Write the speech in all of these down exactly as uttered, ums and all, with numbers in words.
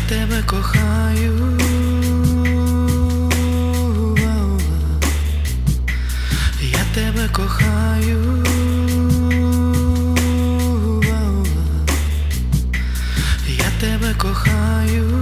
тебе кохаю, я тебе кохаю, я тебе кохаю.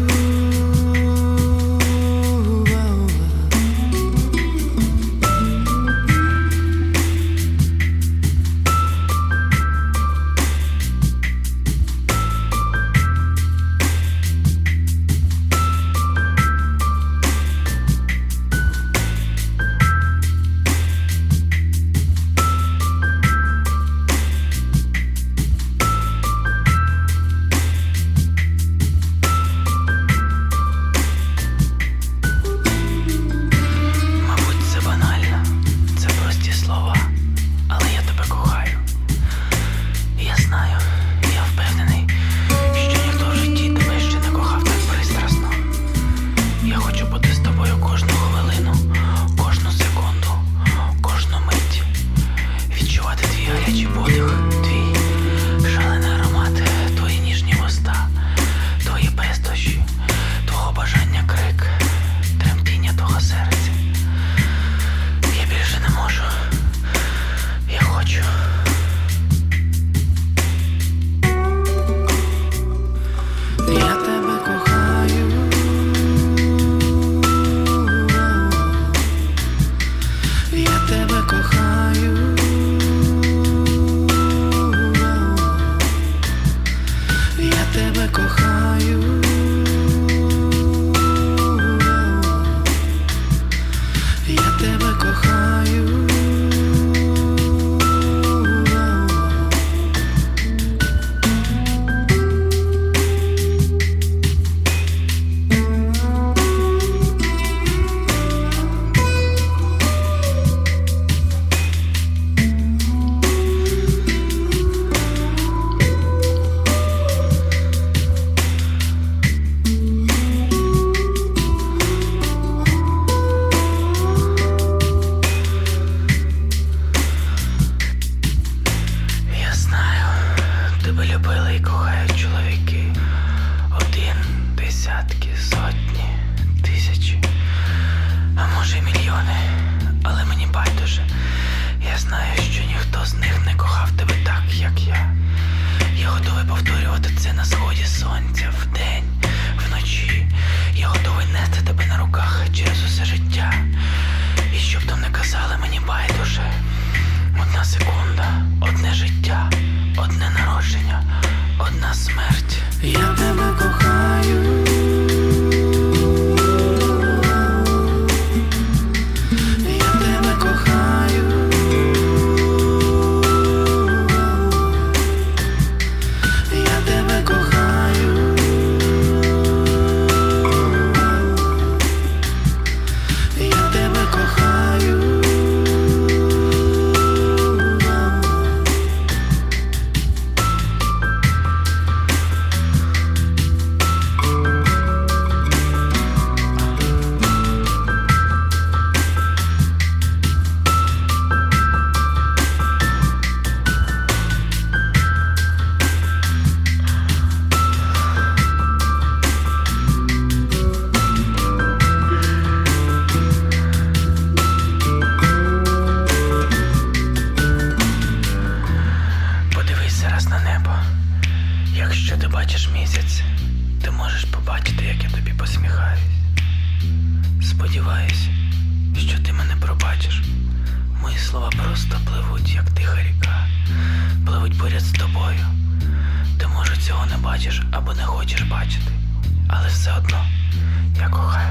Любили і кохають чоловіки. Один, десятки, сотні, тисячі, а може й мільйони. Але мені байдуже. Я знаю, що ніхто з них не кохав тебе так, як я. Я готовий повторювати це на сході сонця, вдень, вночі. Я готовий нести тебе на руках через усе життя. І щоб там не казали, мені байдуже. Одна секунда, одне життя, одне народження, одна смерть. Я тебе кохаю, я тебе кохаю, я тебе кохаю, я тебе кохаю. Якщо ти бачиш місяць, ти можеш побачити, як я тобі посміхаюсь. Сподіваюсь, що ти мене пробачиш. Мої слова просто пливуть, як тиха ріка. Пливуть поряд з тобою. Ти, може, цього не бачиш або не хочеш бачити. Але все одно я кохаю.